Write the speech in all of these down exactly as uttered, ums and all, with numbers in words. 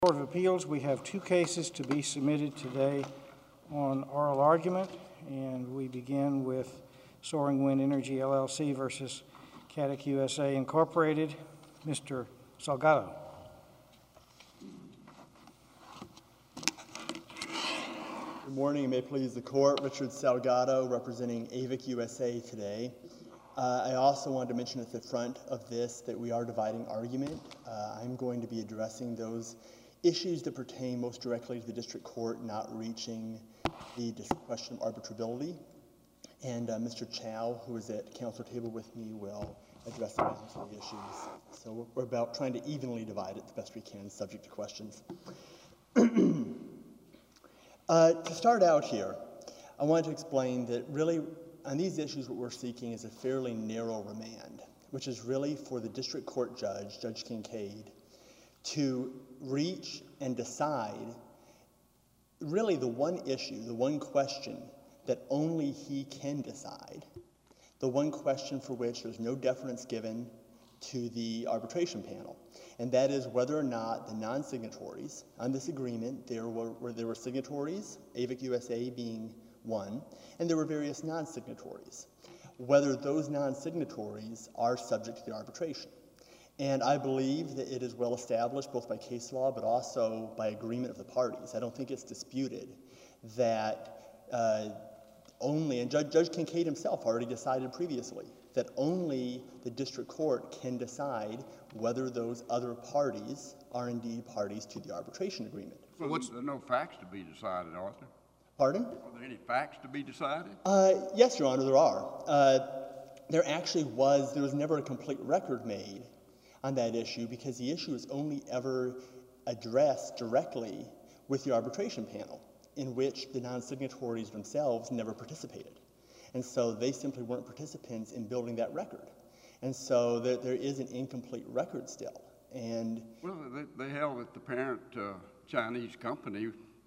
Court of Appeals, we have two cases to be submitted today on oral argument, and we begin with Soaring Wind Energy, L L C versus Cadec U S A Incorporated. Mister Salgado. Good morning, and may it please the Court. Richard Salgado, representing AVIC U S A today. Uh, I also wanted to mention at the front of this that we are dividing argument. Uh, I'm going to be addressing those issues that pertain most directly to the district court not reaching the question of arbitrability. And uh, Mister Chow, who is at the council table with me, will address the balance of the issues. So we're, we're about trying to evenly divide it the best we can, subject to questions. uh, to start out here, I wanted to explain that really on these issues what we're seeking is a fairly narrow remand, which is really for the district court judge, Judge Kincaid, to reach and decide really the one issue, the one question that only he can decide, the one question for which there's no deference given to the arbitration panel, and that is whether or not the non-signatories on this agreement, there were, where there were signatories, AVIC U S A being one, and there were various non-signatories, whether those non-signatories are subject to the arbitration. And I believe that it is well established both by case law but also by agreement of the parties. I don't think it's disputed that uh, only, and Judge, Judge Kincaid himself already decided previously, that only the district court can decide whether those other parties are indeed parties to the arbitration agreement. So what's, there are no facts to be decided, are there? Pardon? Are there any facts to be decided? Uh, yes, Your Honor, there are. Uh, there actually was, there was never a complete record made on that issue because the issue is only ever addressed directly with the arbitration panel, in which the non-signatories themselves never participated. And so they simply weren't participants in building that record. And so there, there is an incomplete record still. And well, they, they held that the parent uh, Chinese company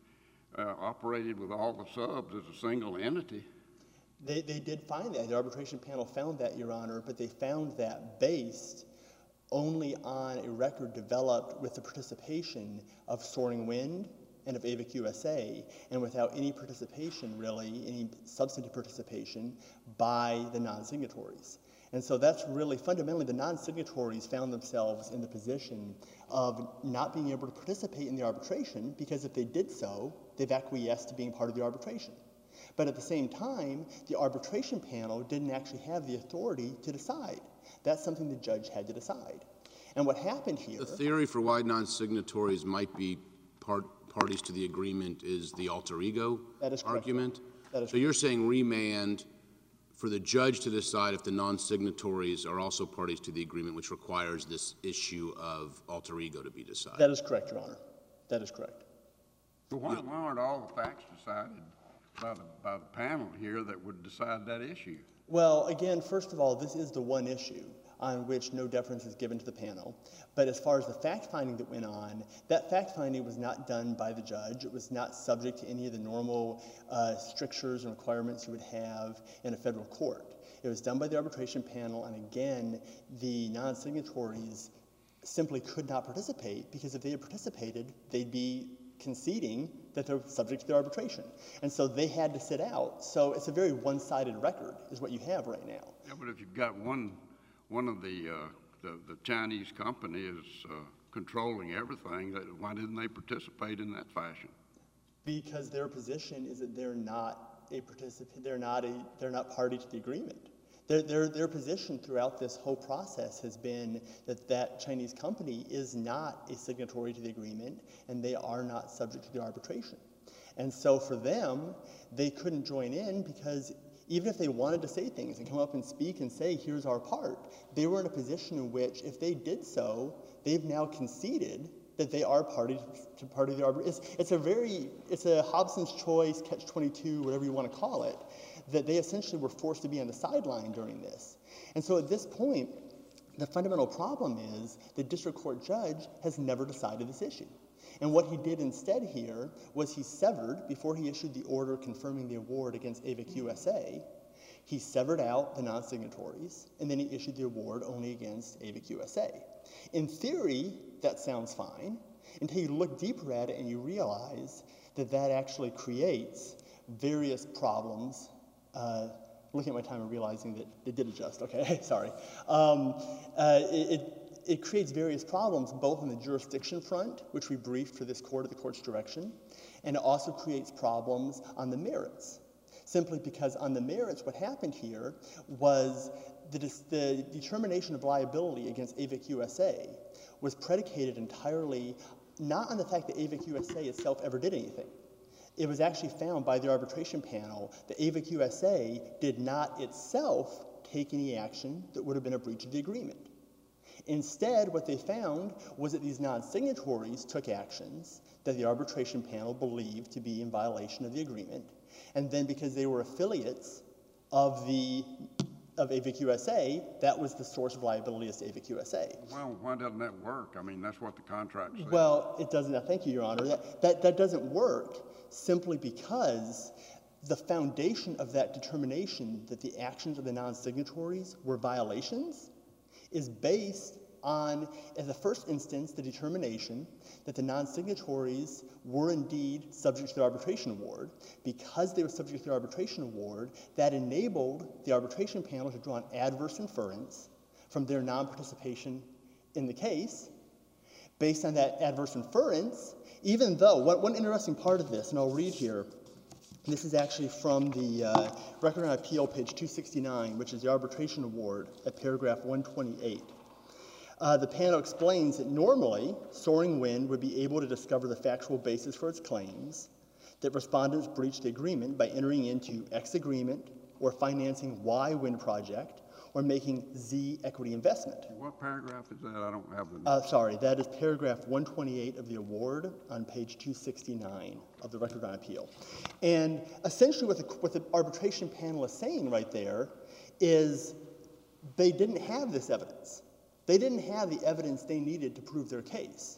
uh, operated with all the subs as a single entity. They, they did find that. The arbitration panel found that, Your Honor, but they found that based only on a record developed with the participation of Soaring Wind and of AVIC U S A, and without any participation, really, any substantive participation by the non-signatories. And so that's really, fundamentally, the non-signatories found themselves in the position of not being able to participate in the arbitration because if they did so, they've acquiesced to being part of the arbitration. But at the same time, the arbitration panel didn't actually have the authority to decide. That's something the judge had to decide. And what happened here— The theory for why non-signatories might be part, parties to the agreement is the alter ego that is correct. argument? That is so correct. You're saying remand for the judge to decide if the non-signatories are also parties to the agreement, which requires this issue of alter ego to be decided? That is correct, Your Honor. That is correct. So why, why aren't all the facts decided by the, by the panel here that would decide that issue? Well, again, first of all, this is the one issue on which no deference is given to the panel. But as far as the fact-finding that went on, that fact-finding was not done by the judge. It was not subject to any of the normal uh, strictures and requirements you would have in a federal court. It was done by the arbitration panel, and again, the non-signatories simply could not participate because if they had participated, they'd be conceding that they're subject to the arbitration. And so they had to sit out. So it's a very one-sided record is what you have right now. Yeah, but if you've got one, one of the, uh, the, the Chinese company is uh, controlling everything, that, why didn't they participate in that fashion? Because their position is that they're not a participant, they're not a, they're not party to the agreement. Their, their, their position throughout this whole process has been that that Chinese company is not a signatory to the agreement and they are not subject to the arbitration. And so for them, they couldn't join in because even if they wanted to say things and come up and speak and say, here's our part, they were in a position in which if they did so, they've now conceded that they are party to part of the arbitration. It's, it's a very, it's a Hobson's choice, catch twenty-two, whatever you want to call it, that they essentially were forced to be on the sideline during this. And so at this point, the fundamental problem is the district court judge has never decided this issue. And what he did instead here was he severed, before he issued the order confirming the award against AVIC U S A, he severed out the non-signatories, and then he issued the award only against AVIC U S A. In theory, that sounds fine, until you look deeper at it and you realize that that actually creates various problems. Uh, looking at my time and realizing that it did adjust, okay, sorry. Um, uh, it, it, it creates various problems both on the jurisdiction front, which we briefed for this court at the court's direction, and it also creates problems on the merits. Simply because on the merits, what happened here was the, the determination of liability against AVIC U S A was predicated entirely not on the fact that AVIC U S A itself ever did anything. It was actually found by the arbitration panel that AVIC U S A did not itself take any action that would have been a breach of the agreement. Instead, what they found was that these non-signatories took actions that the arbitration panel believed to be in violation of the agreement, and then because they were affiliates of the of AVIC U S A, that was the source of liability as to AVIC U S A. Well, why doesn't that work? I mean, that's what the contract says. Well, it doesn't. Thank you, Your Honor. That, that, that doesn't work simply because the foundation of that determination that the actions of the non-signatories were violations is based on, in the first instance, the determination that the non-signatories were indeed subject to the arbitration award. Because they were subject to the arbitration award, that enabled the arbitration panel to draw an adverse inference from their non-participation in the case. Based on that adverse inference, even though, one, one interesting part of this, and I'll read here, this is actually from the uh, Record on Appeal, page two sixty-nine, which is the arbitration award at paragraph one twenty-eight. Uh, the panel explains that normally, Soaring Wind would be able to discover the factual basis for its claims that respondents breached the agreement by entering into X agreement or financing Y wind project or making Z equity investment. What paragraph is that? I don't have the... Uh, sorry, that is paragraph one twenty-eight of the award on page two sixty-nine of the Record on Appeal. And essentially what the, what the arbitration panel is saying right there is they didn't have this evidence. They didn't have the evidence they needed to prove their case.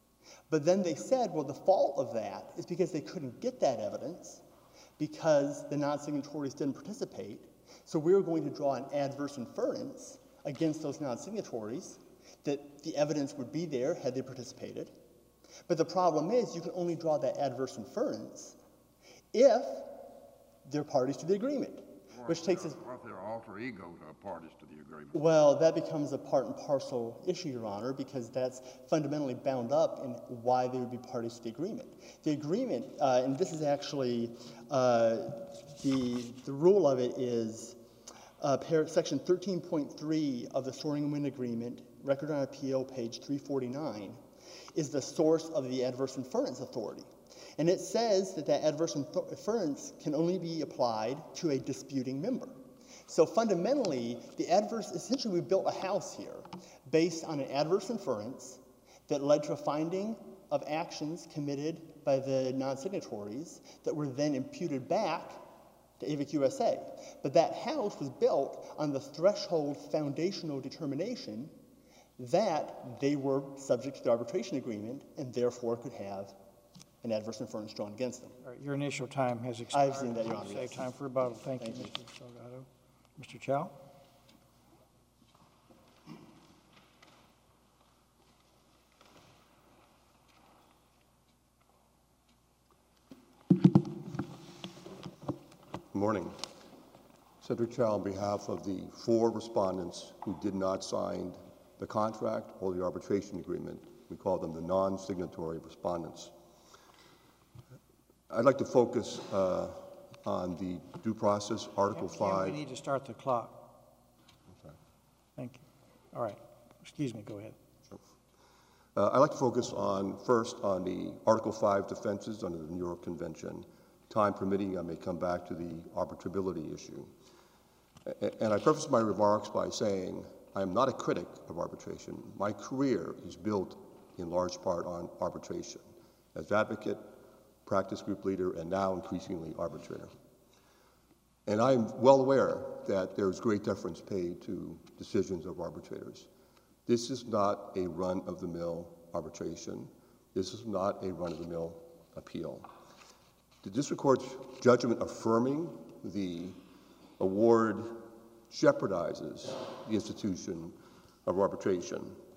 But then they said, well, the fault of that is because they couldn't get that evidence because the non-signatories didn't participate. So we were going to draw an adverse inference against those non-signatories that the evidence would be there had they participated. But the problem is you can only draw that adverse inference if they're parties to the agreement, which takes us... What if their alter egos are parties to the agreement? Well, that becomes a part and parcel issue, Your Honor, because that's fundamentally bound up in why they would be parties to the agreement. The agreement, uh, and this is actually, uh, the, the rule of it is uh, par- section thirteen point three of the Soaring Wind Agreement, Record on Appeal, page three forty-nine, is the source of the adverse inference authority. And it says that that adverse inference can only be applied to a disputing member. So fundamentally, the adverse, essentially we built a house here based on an adverse inference that led to a finding of actions committed by the non-signatories that were then imputed back to AVIC U S A. But that house was built on the threshold foundational determination that they were subject to the arbitration agreement and therefore could have an adverse inference drawn against them. All right, your initial time has expired. I've seen that, Your Honor. Save Yes. time for rebuttal. Thank, Thank you, you. Mister Salgado. Mister Chow? Good morning. Cedric Chow on behalf of the four respondents who did not sign the contract or the arbitration agreement. We call them the non-signatory respondents. I'd like to focus uh, on the due process, Article Cam, five. we need to start the clock. I'm sorry. Thank you. All right. Excuse me. Go ahead. Uh, I'd like to focus on, first, on the Article five defenses under the New York Convention. Time permitting, I may come back to the arbitrability issue. A- and I preface my remarks by saying I am not a critic of arbitration. My career is built in large part on arbitration. As advocate, practice group leader, and now increasingly arbitrator. And I'm well aware that there is great deference paid to decisions of arbitrators. This is not a run-of-the-mill arbitration. This is not a run-of-the-mill appeal. The district court's judgment affirming the award jeopardizes the institution of arbitration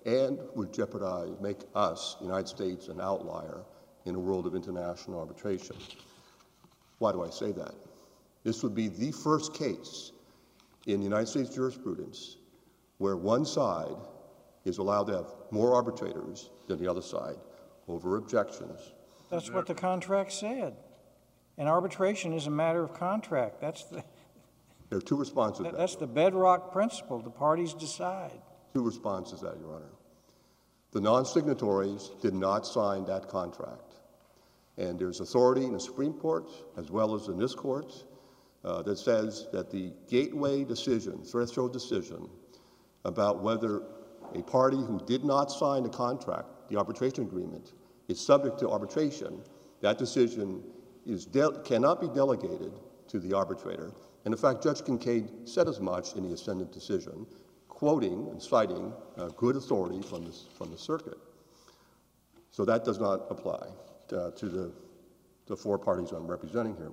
and would jeopardize, make us, the United States, an outlier in a world of international arbitration. Why do I say that? This would be the first case in United States jurisprudence where one side is allowed to have more arbitrators than the other side over objections. That's what the contract said. And arbitration is a matter of contract. That's the, There are two responses to that. that's the bedrock principle. The parties decide. Two responses to that, Your Honor. The non-signatories did not sign that contract. And there's authority in the Supreme Court, as well as in this court, uh, that says that the gateway decision, threshold decision, about whether a party who did not sign the contract, the arbitration agreement, is subject to arbitration, that decision is de- cannot be delegated to the arbitrator. And in fact, Judge Kincaid said as much in the Ascendant decision, quoting and citing uh, good authority from the, from the circuit. So that does not apply uh, to the, the four parties I'm representing here.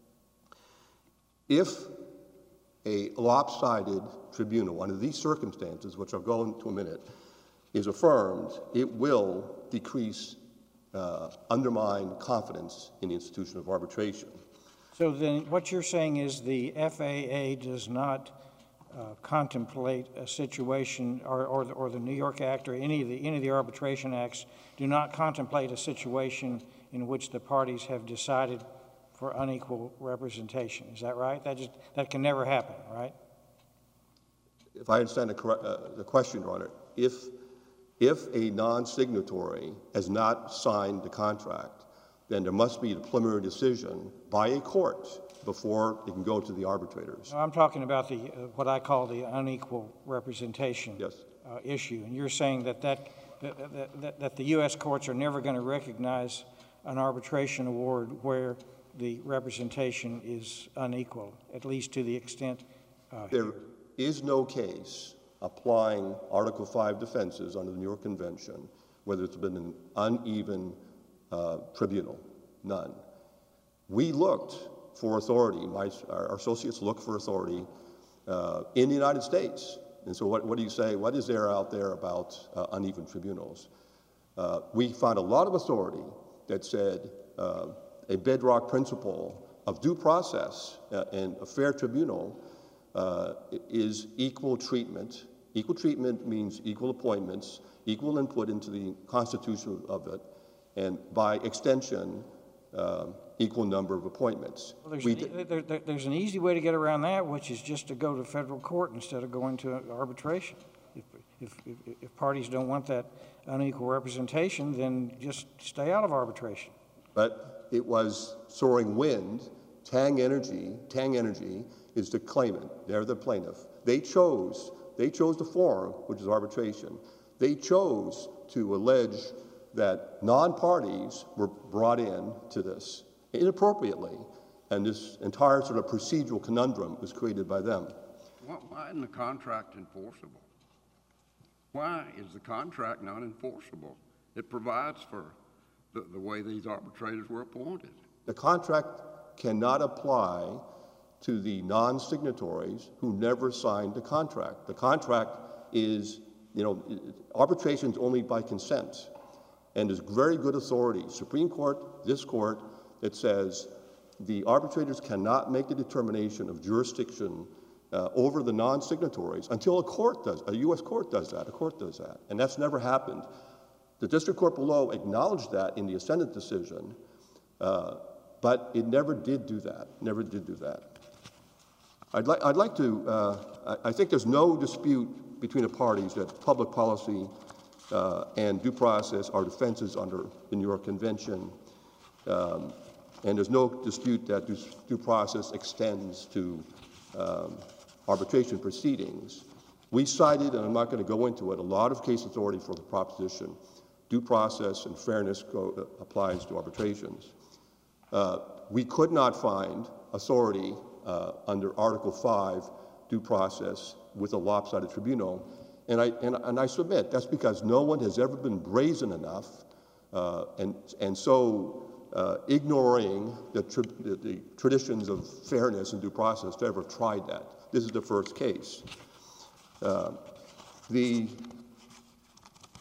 If a lopsided tribunal under these circumstances, which I'll go into a minute, is affirmed, it will decrease, uh, undermine confidence in the institution of arbitration. So then what you're saying is the F A A does not uh, contemplate a situation, or, or, the, or the New York Act or any of the, any of the arbitration acts do not contemplate a situation in which the parties have decided for unequal representation. Is that right? That just, that can never happen, right? If I understand the, correct, uh, the question, Your Honor, if, if a non-signatory has not signed the contract, then there must be a preliminary decision by a court before it can go to the arbitrators. No, I'm talking about the, uh, what I call the unequal representation Yes. uh, issue. And you're saying that, that, that, that, that the U S courts are never going to recognize an arbitration award where the representation is unequal, at least to the extent uh, There is no case applying Article five defenses under the New York Convention, whether it's been an uneven uh, tribunal, none. We looked for authority, my, our associates looked for authority uh, in the United States. And so what, what do you say, what is there out there about uh, uneven tribunals? Uh, we found a lot of authority that said uh, a bedrock principle of due process uh, and a fair tribunal uh, is equal treatment. Equal treatment means equal appointments, equal input into the constitution of it, and by extension, uh, equal number of appointments. Well, there's, We an, did- there, there, there's an easy way to get around that, which is just to go to federal court instead of going to arbitration. If, if, if, if parties don't want that unequal representation, then just stay out of arbitration. But it was Soaring Wind, Tang Energy. Tang Energy is the claimant. They're the plaintiff. They chose, they chose the forum, which is arbitration. They chose to allege that non-parties were brought in to this inappropriately, and this entire sort of procedural conundrum was created by them. Why, why isn't the contract enforceable? Why is the contract not enforceable? It provides for the, the way these arbitrators were appointed. The contract cannot apply to the non-signatories who never signed the contract. The contract is, you know, arbitration is only by consent. And there's very good authority, Supreme Court, this court, that says the arbitrators cannot make the determination of jurisdiction uh, over the non-signatories until a court does, a U S court does that, a court does that. And that's never happened. The district court below acknowledged that in the Ascendant decision, uh, but it never did do that, never did do that. I'd, li I'd like to, uh, I, I think there's no dispute between the parties that public policy uh, and due process are defenses under the New York Convention. Um, and there's no dispute that due, due process extends to um, arbitration proceedings. We cited, and I'm not going to go into it, a lot of case authority for the proposition. Due process and fairness go, uh, applies to arbitrations. Uh, we could not find authority uh, under Article five due process with a lopsided tribunal. And I, and, and I submit that's because no one has ever been brazen enough uh, and, and so uh, ignoring the, tri the, the traditions of fairness and due process to ever tried that. This is the first case. Uh, the,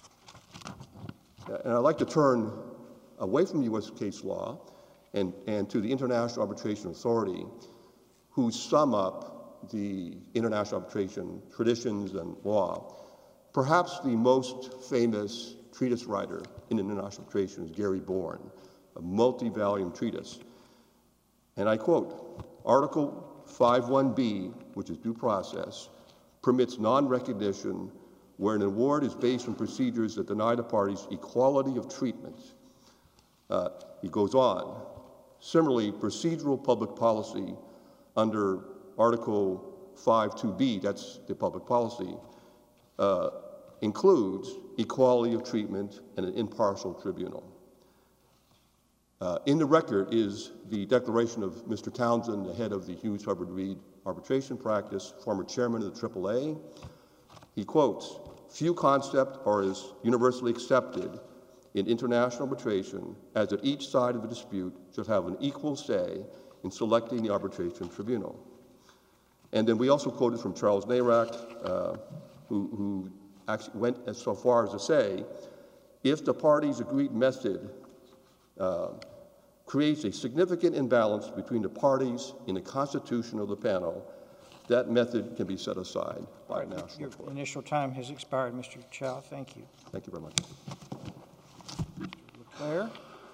And I'd like to turn away from U S case law and, and to the International Arbitration Authority, who sum up the international arbitration traditions and law. Perhaps the most famous treatise writer in international arbitration is Gary Bourne, a multi-volume treatise. And I quote, Article five one B, which is due process, permits non-recognition where an award is based on procedures that deny the parties equality of treatment. Uh, he goes on. Similarly, procedural public policy under Article five two B, that's the public policy, uh, includes equality of treatment and an impartial tribunal. Uh, in the record is the declaration of Mister Townsend, the head of the Hughes Hubbard Reed arbitration practice, former chairman of the triple A. He quotes, few concepts are as universally accepted in international arbitration as that each side of the dispute should have an equal say in selecting the arbitration tribunal. And then we also quoted from Charles Nairac, uh, who, who actually went as so far as to say, if the parties' agreed method uh, creates a significant imbalance between the parties in the constitution of the panel, that method can be set aside by a national Your court. initial time has expired, Mister Chow. Thank you. Thank you very much. Mister Leclerc?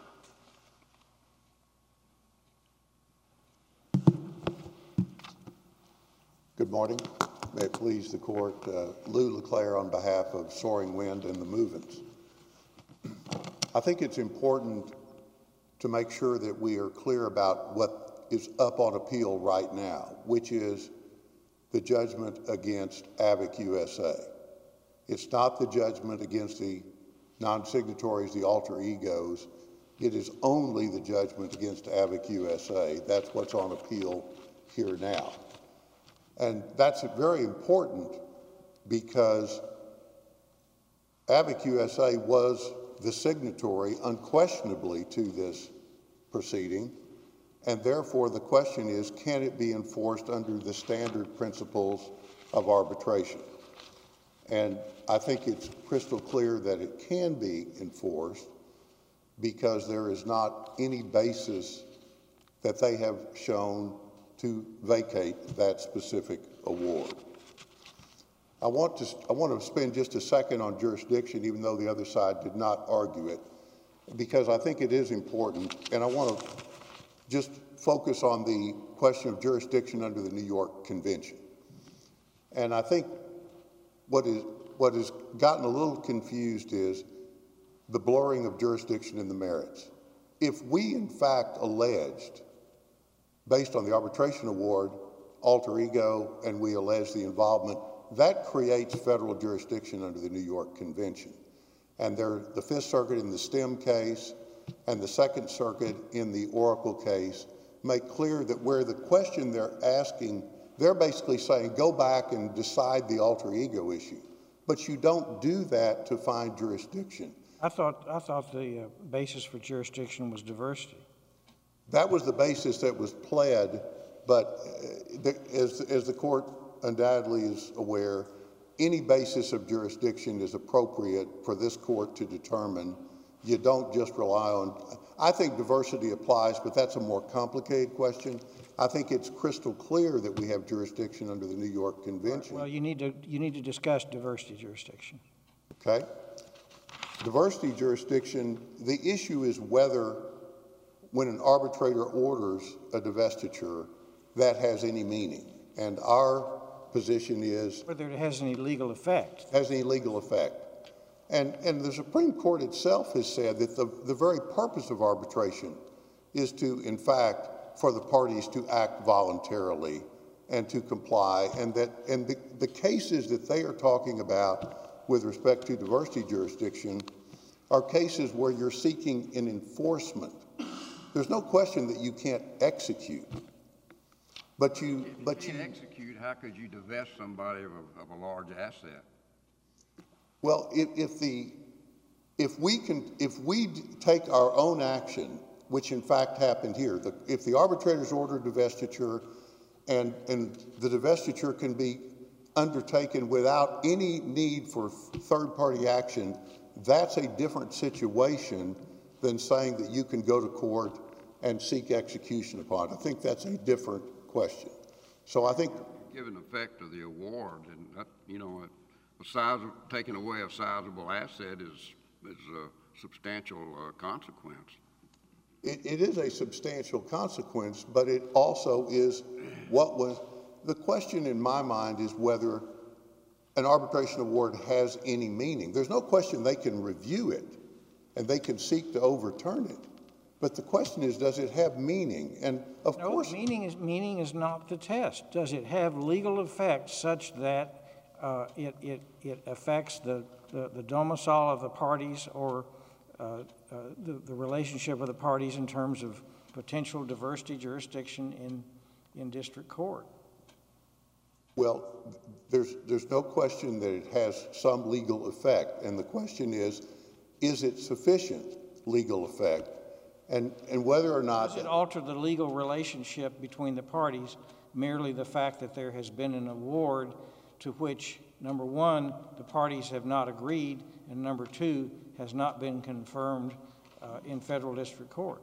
Good morning. May it please the court, uh, Lou Leclerc on behalf of Soaring Wind and the Movens. I think it's important to make sure that we are clear about what is up on appeal right now, which is the judgment against AVIC U S A. It's not the judgment against the non-signatories, the alter egos. It is only the judgment against AVIC U S A. That's what's on appeal here now. And that's very important because AVIC U S A was the signatory unquestionably to this proceeding, and therefore the question is, can it be enforced under the standard principles of arbitration? And I think it's crystal clear that it can be enforced because there is not any basis that they have shown to vacate that specific award. I want to, I want to spend just a second on jurisdiction, even though the other side did not argue it, because I think it is important, and I want to just focus on the question of jurisdiction under the New York Convention. And I think what is what has gotten a little confused is the blurring of jurisdiction in the merits. If we in fact alleged, based on the arbitration award, alter ego, and we allege the involvement, that creates federal jurisdiction under the New York Convention. And there, the Fifth Circuit in the STEM case and the Second Circuit in the Oracle case make clear that where the question they're asking, they're basically saying, go back and decide the alter ego issue. But you don't do that to find jurisdiction. I thought, I thought the uh, basis for jurisdiction was diversity. That was the basis that was pled, but uh, the, as, as the court undoubtedly is aware, any basis of jurisdiction is appropriate for this court to determine. You don't just rely on, I think diversity applies, but that's a more complicated question. I think it's crystal clear that we have jurisdiction under the New York Convention. Well, you need to, you need to discuss diversity jurisdiction. Okay. Diversity jurisdiction, the issue is whether when an arbitrator orders a divestiture, that has any meaning. And our position is Whether it has any legal effect. has any legal effect. And, and the Supreme Court itself has said that the, the very purpose of arbitration is to, in fact, for the parties to act voluntarily and to comply, and that and the, the cases that they are talking about with respect to diversity jurisdiction are cases where you're seeking an enforcement. There's no question that you can't execute, but you, If but you you, can't execute, how could you divest somebody of a, of a large asset? well, if, if the, if we can, if we d- take our own action, which in fact happened here, the, if the arbitrators order divestiture and, and the divestiture can be undertaken without any need for third-party action, that's a different situation than saying that you can go to court and seek execution upon it. I think that's a different question. So I think... Given effect of the award, and that, you know, a, a size of, taking away a sizable asset is, is a substantial uh, consequence. It, it is a substantial consequence, but it also is what was... The question in my mind is whether an arbitration award has any meaning. There's no question they can review it, and they can seek to overturn it. But the question is, does it have meaning? And of No, course... meaning is, meaning is not the test. Does it have legal effect such that uh, it, it, it affects the, the, the domicile of the parties or uh, uh, the, the relationship of the parties in terms of potential diversity jurisdiction in, in district court? Well, there's, there's no question that it has some legal effect. And the question is, is it sufficient legal effect? And, and whether or not... Does it alter the legal relationship between the parties, merely the fact that there has been an award to which, number one, the parties have not agreed, and number two, has not been confirmed uh, in federal district court?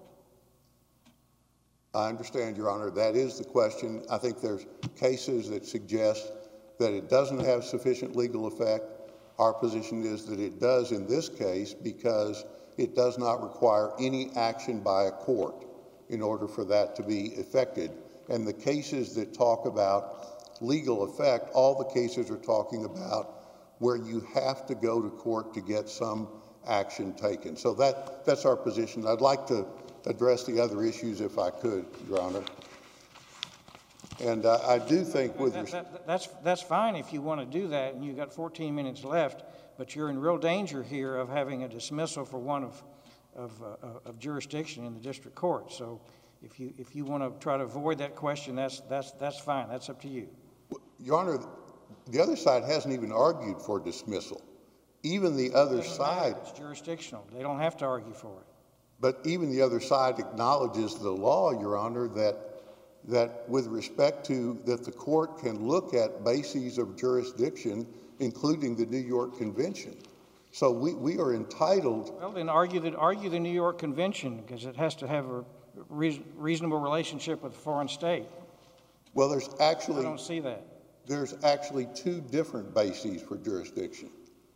I understand, Your Honor. That is the question. I think there's cases that suggest that it doesn't have sufficient legal effect. Our position is that it does in this case because it does not require any action by a court in order for that to be effected. And the cases that talk about legal effect, all the cases are talking about where you have to go to court to get some action taken. So that, that's our position. I'd like to address the other issues if I could, Your Honor. And uh, I do think with... That, that, that's, that's fine if you want to do that, and you've got fourteen minutes left, but you're in real danger here of having a dismissal for one of, of, uh, of jurisdiction in the district court. So if you, if you want to try to avoid that question, that's, that's, that's fine. That's up to you. Your Honor, the other side hasn't even argued for dismissal. Even the other side... It's jurisdictional. They don't have to argue for it. But even the other side acknowledges the law, Your Honor, that, that with respect to that the court can look at bases of jurisdiction, including the New York Convention. So we, we are entitled... Well, then argue the, argue the New York Convention, because it has to have a reason, reasonable relationship with a foreign state. Well, there's actually... I don't see that. There's actually two different bases for jurisdiction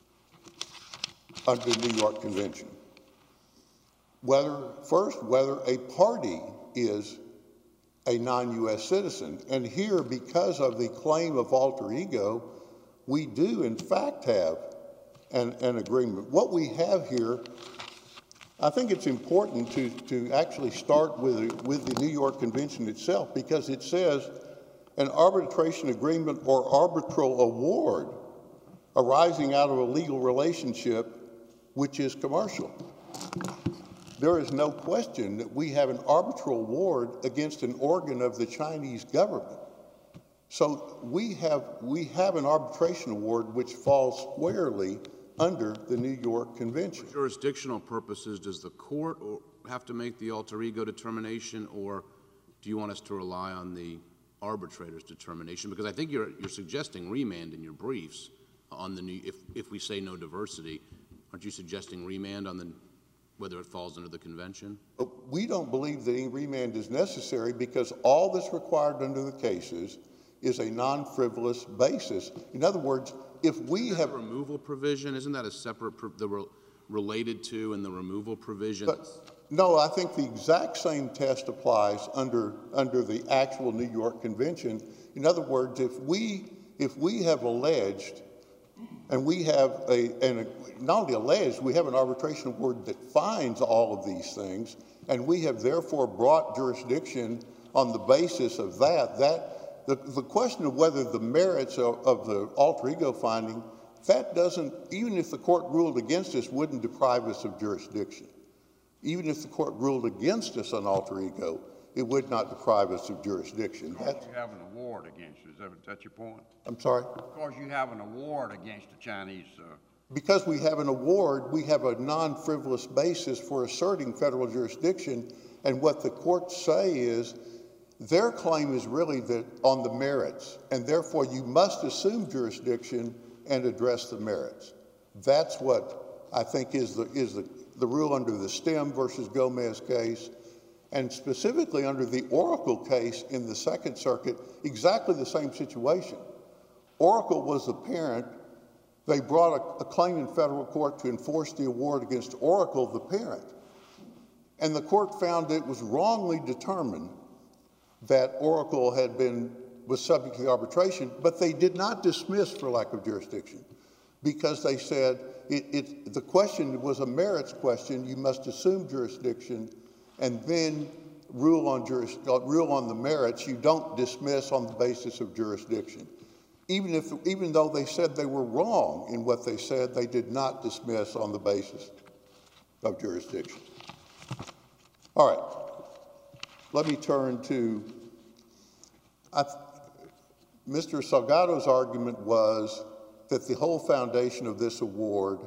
under the New York Convention. Whether, first, whether a party is a non-U S citizen. And here, because of the claim of alter ego, we do, in fact, have an, an agreement. What we have here, I think it's important to, to actually start with, with the New York Convention itself, because it says an arbitration agreement or arbitral award arising out of a legal relationship which is commercial. There is no question that we have an arbitral award against an organ of the Chinese government. So we have, we have an arbitration award which falls squarely under the New York Convention. For jurisdictional purposes, does the court or have to make the alter ego determination, or do you want us to rely on the arbitrator's determination? Because I think you're, you're suggesting remand in your briefs on the new, if, if we say no diversity, aren't you suggesting remand on the, whether it falls under the convention? We don't believe that any remand is necessary because all that's required under the cases is a non-frivolous basis. In other words, if we have... The removal provision, isn't that a separate, pro the re related to and the removal provision? But, no, I think the exact same test applies under, under the actual New York Convention. In other words, if we, if we have alleged, and we have a, and a, not only alleged, we have an arbitration award that finds all of these things, and we have therefore brought jurisdiction on the basis of that, that the, the question of whether the merits of, of the alter ego finding, that doesn't, even if the court ruled against us, wouldn't deprive us of jurisdiction. Even if the court ruled against us on alter ego, it would not deprive us of jurisdiction. Because you have an award against you. Is that, is that your point? I'm sorry? Because you have an award against the Chinese. Uh, Because we have an award, we have a non-frivolous basis for asserting federal jurisdiction, and what the courts say is their claim is really that on the merits, and therefore you must assume jurisdiction and address the merits. That's what I think is the, is the, the rule under the Stem versus Gomez case, and specifically under the Oracle case in the Second Circuit, exactly the same situation. Oracle was the parent. They brought a, a claim in federal court to enforce the award against Oracle, the parent. And the court found it was wrongly determined that Oracle had been, was subject to the arbitration, but they did not dismiss for lack of jurisdiction because they said it, it, the question was a merits question. You must assume jurisdiction and then rule on, juris, rule on the merits. You don't dismiss on the basis of jurisdiction. Even, if, even though they said they were wrong in what they said, they did not dismiss on the basis of jurisdiction. All right, let me turn to, I, Mister Salgado's argument was that the whole foundation of this award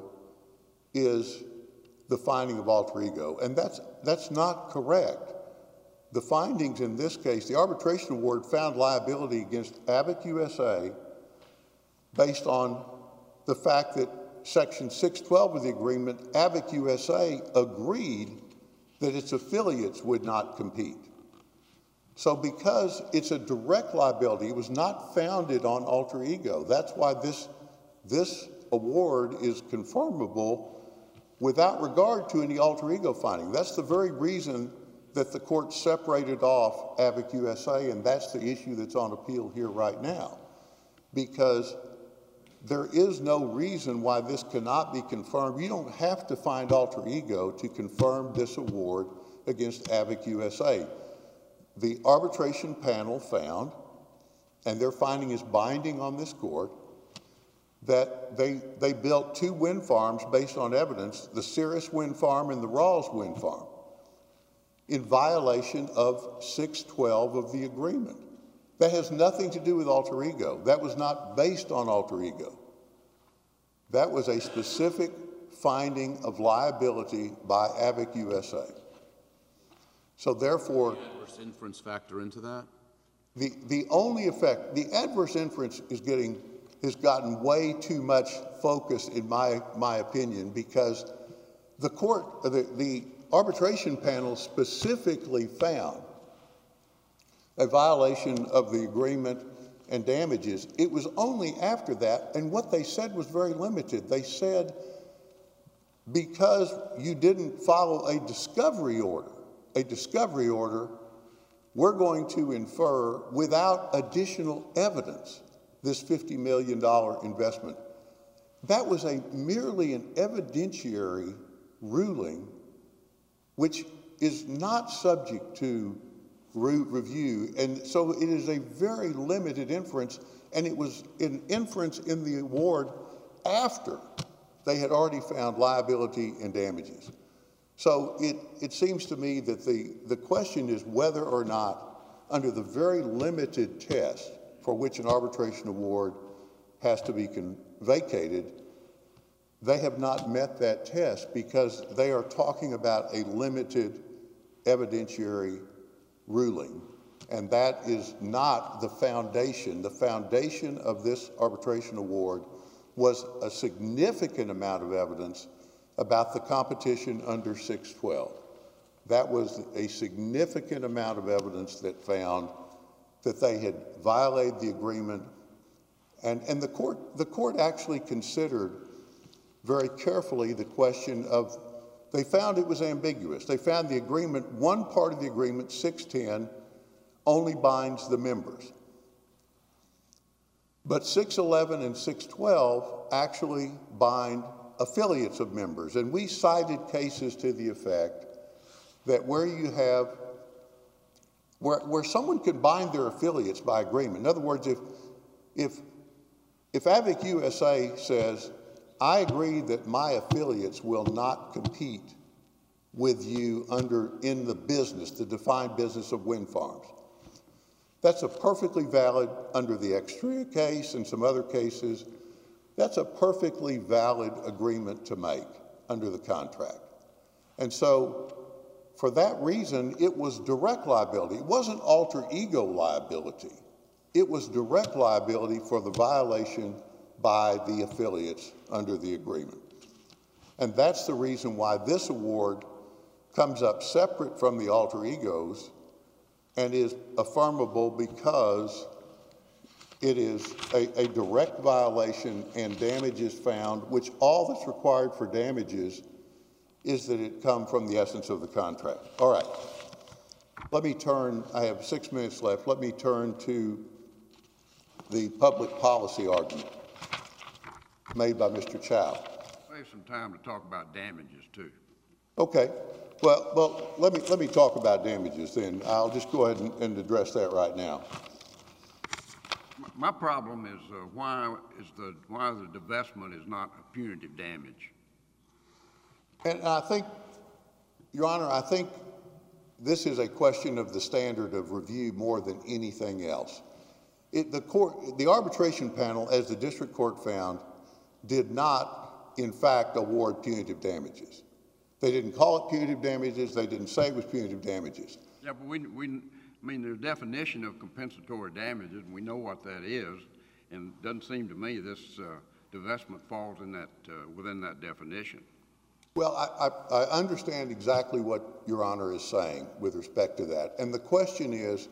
is the finding of alter ego, and that's, that's not correct. The findings in this case, the arbitration award found liability against Abbott U S A based on the fact that Section six twelve of the agreement, Abbott U S A agreed that its affiliates would not compete. So because it's a direct liability, it was not founded on alter ego. That's why this, this award is conformable without regard to any alter ego finding. That's the very reason that the court separated off Abbott U S A, and that's the issue that's on appeal here right now. Because there is no reason why this cannot be confirmed. You don't have to find alter ego to confirm this award against Abbott U S A. The arbitration panel found, and their finding is binding on this court, that they, they built two wind farms based on evidence, the Cirrus wind farm and the Rawls wind farm, in violation of six twelve of the agreement. That has nothing to do with alter ego. That was not based on alter ego. That was a specific finding of liability by Abbott U S A. So therefore, the adverse inference factor into that? The, the only effect, the adverse inference is getting, has gotten way too much focus in my, my opinion, because the court, the, the arbitration panel specifically found a violation of the agreement and damages. It was only after that, and what they said was very limited. They said, because you didn't follow a discovery order, a discovery order, we're going to infer without additional evidence this fifty million dollar investment. That was a merely an evidentiary ruling, which is not subject to review, and so it is a very limited inference, and it was an inference in the award after they had already found liability and damages. So it, it seems to me that the, the question is whether or not, under the very limited test for which an arbitration award has to be vacated, they have not met that test because they are talking about a limited evidentiary ruling, and that is not the foundation. The foundation of this arbitration award was a significant amount of evidence about the competition under six twelve. That was a significant amount of evidence that found that they had violated the agreement, and, and the court, the court actually considered very carefully the question of, they found it was ambiguous. They found the agreement, one part of the agreement, six ten, only binds the members. But six eleven and six twelve actually bind affiliates of members. And we cited cases to the effect that where you have, where, where someone can bind their affiliates by agreement. In other words, if, if, if Abbott U S A says, I agree that my affiliates will not compete with you under, in the business, the defined business of wind farms. That's a perfectly valid, under the Extria case and some other cases, that's a perfectly valid agreement to make under the contract. And so, for that reason, it was direct liability. It wasn't alter ego liability. It was direct liability for the violation by the affiliates under the agreement. And that's the reason why this award comes up separate from the alter egos and is affirmable, because it is a, a direct violation and damages found, which all that's required for damages is that it come from the essence of the contract. All right. Let me turn, I have six minutes left. Let me turn to the public policy argument made by Mister Chow. Save some time to talk about damages too. Okay. Well, well, let me, let me talk about damages then. I'll just go ahead and, and address that right now. My problem is uh, why is the why the divestment is not a punitive damage. And I think, Your Honor, I think this is a question of the standard of review more than anything else. It, the court, the arbitration panel, as the district court found, did not, in fact, award punitive damages. They didn't call it punitive damages. They didn't say it was punitive damages. Yeah, but we, we I mean, the definition of compensatory damages, we know what that is, and it doesn't seem to me this uh, divestment falls in that, uh, within that definition. Well, I, I, I understand exactly what Your Honor is saying with respect to that. And the question is,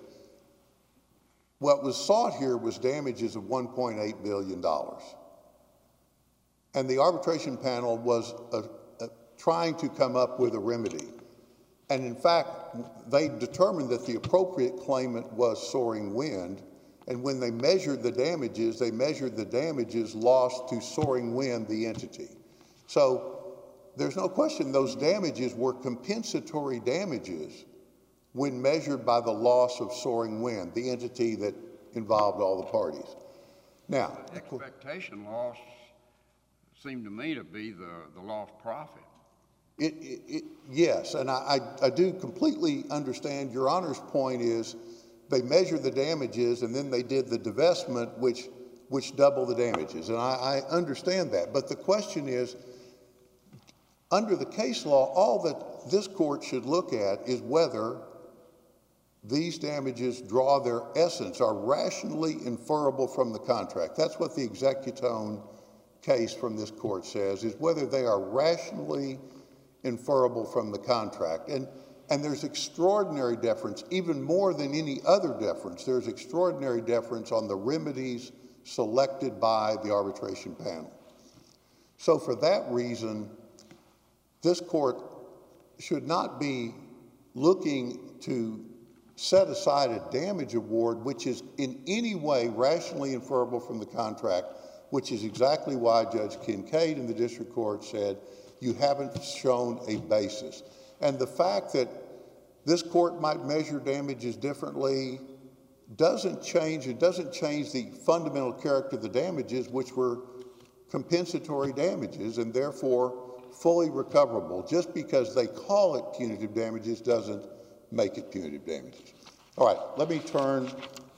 what was sought here was damages of one point eight billion dollars. And the arbitration panel was uh, uh, trying to come up with a remedy. And in fact, they determined that the appropriate claimant was Soaring Wind. And when they measured the damages, they measured the damages lost to Soaring Wind, the entity. So there's no question those damages were compensatory damages when measured by the loss of Soaring Wind, the entity that involved all the parties. Now, expectation loss seemed to me to be the, the lost profit. It, it, it, yes, and I, I, I do completely understand Your Honor's point is they measured the damages and then they did the divestment, which, which doubled the damages. And I, I understand that. But the question is, under the case law, all that this court should look at is whether these damages draw their essence, are rationally inferable from the contract. That's what the Executone case from this court says, is whether they are rationally inferable from the contract. And, and there's extraordinary deference, even more than any other deference. There's extraordinary deference on the remedies selected by the arbitration panel. So for that reason, this court should not be looking to set aside a damage award which is in any way rationally inferable from the contract, which is exactly why Judge Kincaid in the district court said, you haven't shown a basis. And the fact that this court might measure damages differently doesn't change, it doesn't change the fundamental character of the damages, which were compensatory damages and therefore fully recoverable. Just because they call it punitive damages doesn't make it punitive damages. All right, let me turn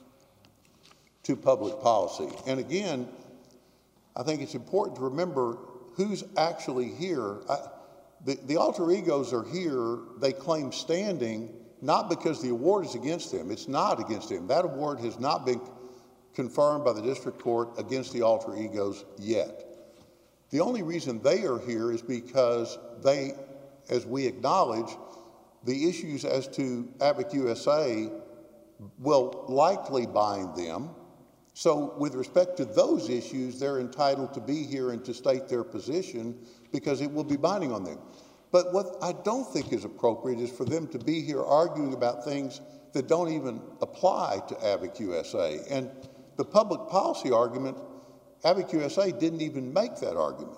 to public policy. And again, I think it's important to remember who's actually here. I, the, the alter egos are here, they claim standing, not because the award is against them. It's not against them. That award has not been confirmed by the district court against the alter egos yet. The only reason they are here is because they, as we acknowledge, the issues as to ABAC U S A will likely bind them. So with respect to those issues, they're entitled to be here and to state their position because it will be binding on them. But what I don't think is appropriate is for them to be here arguing about things that don't even apply to ABAC U S A. And the public policy argument, ABAC U S A didn't even make that argument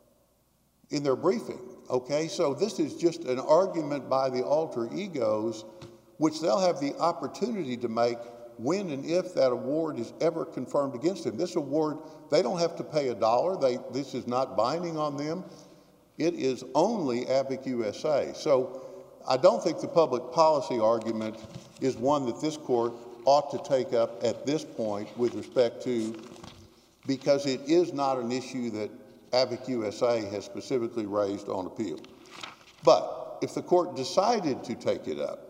in their briefing, okay? So this is just an argument by the alter egos, which they'll have the opportunity to make when and if that award is ever confirmed against them. This award, they don't have to pay a dollar. They, this is not binding on them. It is only ABAC U S A. So I don't think the public policy argument is one that this court ought to take up at this point with respect to, because it is not an issue that ABAC U S A has specifically raised on appeal. But if the court decided to take it up,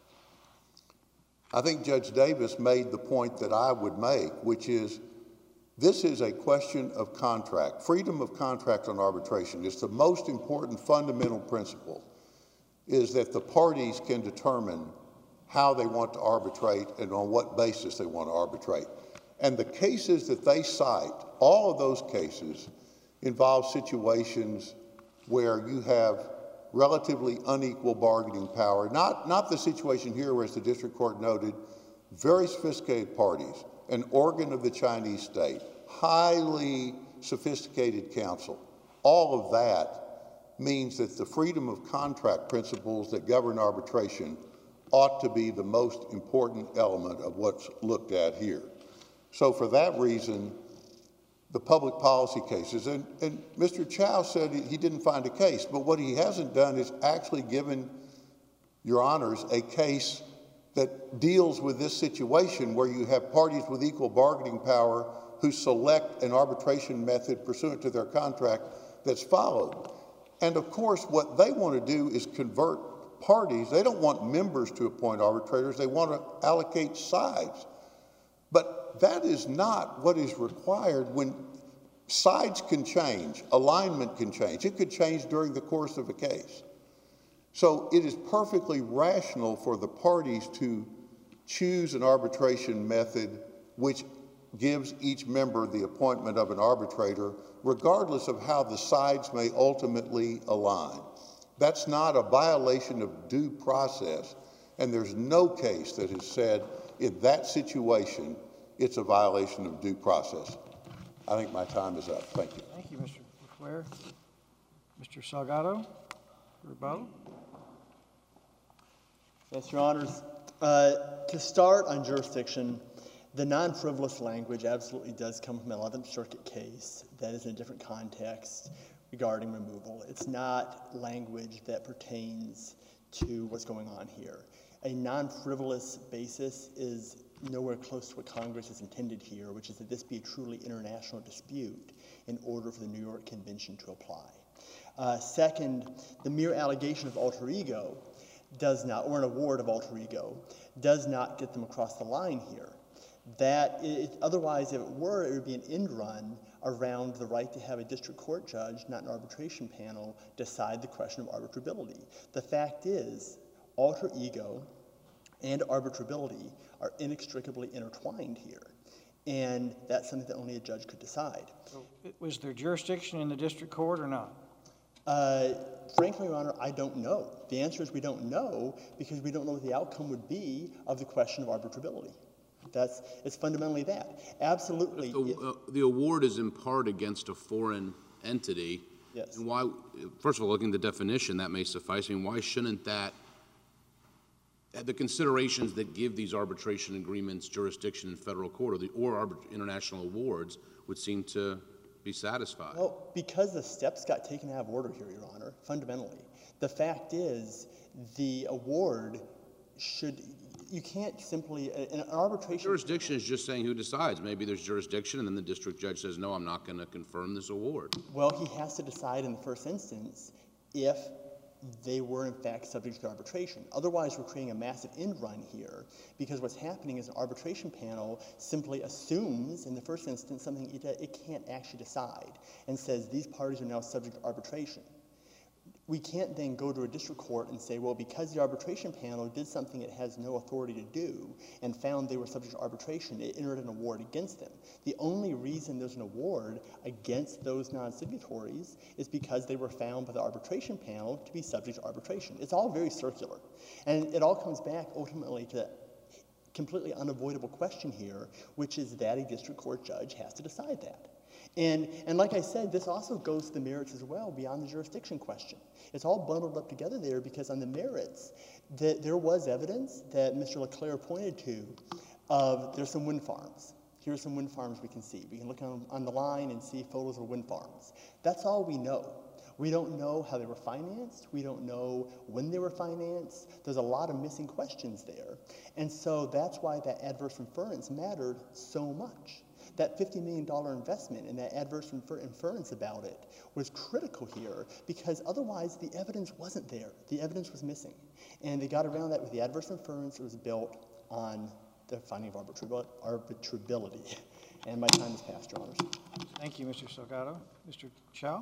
I think Judge Davis made the point that I would make, which is This is a question of contract. Freedom of contract on arbitration is the most important fundamental principle, is that the parties can determine how they want to arbitrate and on what basis they want to arbitrate. And the cases that they cite, all of those cases involve situations where you have relatively unequal bargaining power. Not, not the situation here where, as the district court noted, very sophisticated parties, an organ of the Chinese state, highly sophisticated counsel. All of that means that the freedom of contract principles that govern arbitration ought to be the most important element of what's looked at here. So for that reason, the public policy cases, and, and Mister Chow said he didn't find a case, but what he hasn't done is actually given Your Honors a case that deals with this situation where you have parties with equal bargaining power who select an arbitration method pursuant to their contract that's followed. And of course, what they want to do is convert parties. They don't want members to appoint arbitrators. They want to allocate sides. But that is not what is required when sides can change, alignment can change. It could change during the course of a case. So it is perfectly rational for the parties to choose an arbitration method which gives each member the appointment of an arbitrator, regardless of how the sides may ultimately align. That's not a violation of due process, and there's no case that has said in that situation it's a violation of due process. I think my time is up. Thank you. Thank you, Mister LeClaire. Mister Salgado, rebuttal. Yes, Your Honors. Uh, to start on jurisdiction, the non-frivolous language absolutely does come from an eleventh Circuit case that is in a different context regarding removal. It's not language that pertains to what's going on here. A non-frivolous basis is nowhere close to what Congress has intended here, which is that this be a truly international dispute in order for the New York Convention to apply. Uh, second, the mere allegation of alter ego does not, or an award of alter ego, does not get them across the line here. That, it, otherwise, if it were, it would be an end run around the right to have a district court judge, not an arbitration panel, decide the question of arbitrability. The fact is, alter ego and arbitrability are inextricably intertwined here, and that's something that only a judge could decide. So, was there jurisdiction in the district court or not? Uh, frankly, Your Honor, I don't know. The answer is we don't know because we don't know what the outcome would be of the question of arbitrability. That's, it's fundamentally that. Absolutely. The, uh, the award is in part against a foreign entity. Yes. And why, first of all, looking at the definition, that may suffice. I mean, why shouldn't that, the considerations that give these arbitration agreements jurisdiction in federal court or, the, or arbit, international awards would seem to be satisfied? Well, because the steps got taken out of order here, Your Honor, fundamentally. The fact is the award should, you can't simply, an arbitration... Jurisdiction is just saying who decides. Maybe there's jurisdiction and then the district judge says, no, I'm not going to confirm this award. Well, he has to decide in the first instance if they were in fact subject to arbitration. Otherwise, we're creating a massive end run here because what's happening is an arbitration panel simply assumes in the first instance something it, it can't actually decide and says these parties are now subject to arbitration. We can't then go to a district court and say, well, because the arbitration panel did something it has no authority to do and found they were subject to arbitration, it entered an award against them. The only reason there's an award against those non-signatories is because they were found by the arbitration panel to be subject to arbitration. It's all very circular. And it all comes back ultimately to that completely unavoidable question here, which is that a district court judge has to decide that. And, and like I said, this also goes to the merits as well beyond the jurisdiction question. It's all bundled up together there because on the merits, the, there was evidence that Mister LeClaire pointed to of there's some wind farms. Here's some wind farms we can see. We can look on, on the line and see photos of wind farms. That's all we know. We don't know how they were financed. We don't know when they were financed. There's a lot of missing questions there. And so that's why that adverse inference mattered so much. That fifty million dollars investment and that adverse infer inference about it was critical here because otherwise the evidence wasn't there. The evidence was missing. And they got around that with the adverse inference. It was built on the finding of arbitrability. and my time has passed, Your Honors. Thank you, Mister Salgado. Mister Chow?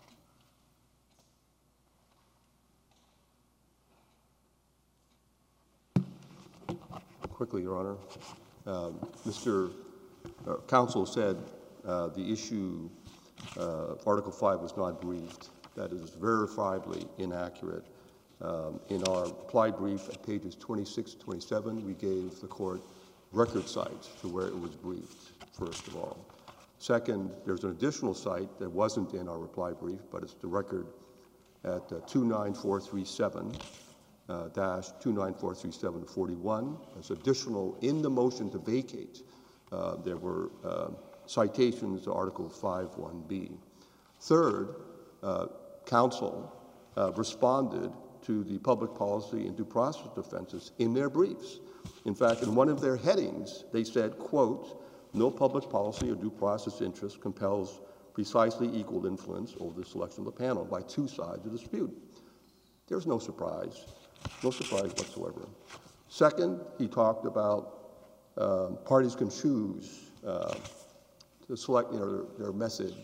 Quickly, Your Honor. Um, Mister Uh, Counsel said uh, the issue uh, of Article five was not briefed. That is verifiably inaccurate. Um, in our reply brief at pages twenty-six to twenty-seven, we gave the court record sites to where it was briefed, first of all. Second, there's an additional site that wasn't in our reply brief, but it's the record at uh, two nine four three seven uh, dash two nine four three seven forty-one. There's additional in the motion to vacate. Uh, there were uh, citations to Article five one B. Third, uh, counsel uh, responded to the public policy and due process defenses in their briefs. In fact, in one of their headings, they said, quote, no public policy or due process interest compels precisely equal influence over the selection of the panel by two sides of the dispute. There's no surprise, no surprise whatsoever. Second, he talked about um, parties can choose uh, to select, you know, their, their message.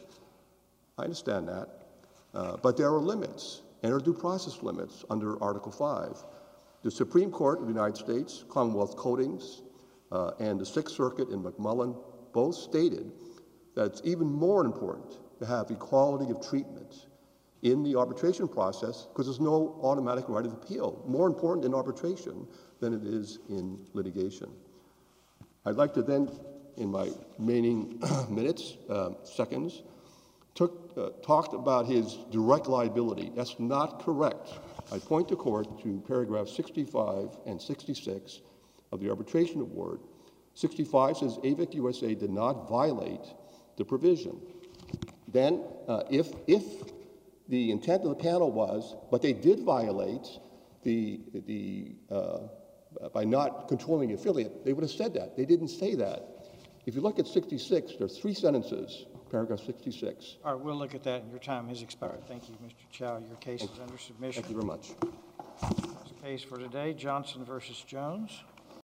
I understand that, uh, but there are limits, and there are due process limits under Article five. The Supreme Court of the United States, Commonwealth Codings, uh, and the Sixth Circuit in McMullen both stated that it's even more important to have equality of treatment in the arbitration process because there's no automatic right of appeal. More important in arbitration than it is in litigation. I'd like to then, in my remaining minutes, uh, seconds, took, uh, talked about his direct liability. That's not correct. I point the court to paragraph sixty-five and sixty-six of the arbitration award. sixty-five says A V I C U S A did not violate the provision. Then, uh, if, if the intent of the panel was, but they did violate the, the uh, by not controlling the affiliate, they would have said that. They didn't say that. If you look at sixty-six, there are three sentences, paragraph sixty-six. All right, we'll look at that, and your time has expired. Thank you, Mister Chow. Your case is under submission. Thank you very much. Last case for today, Johnson versus Jones.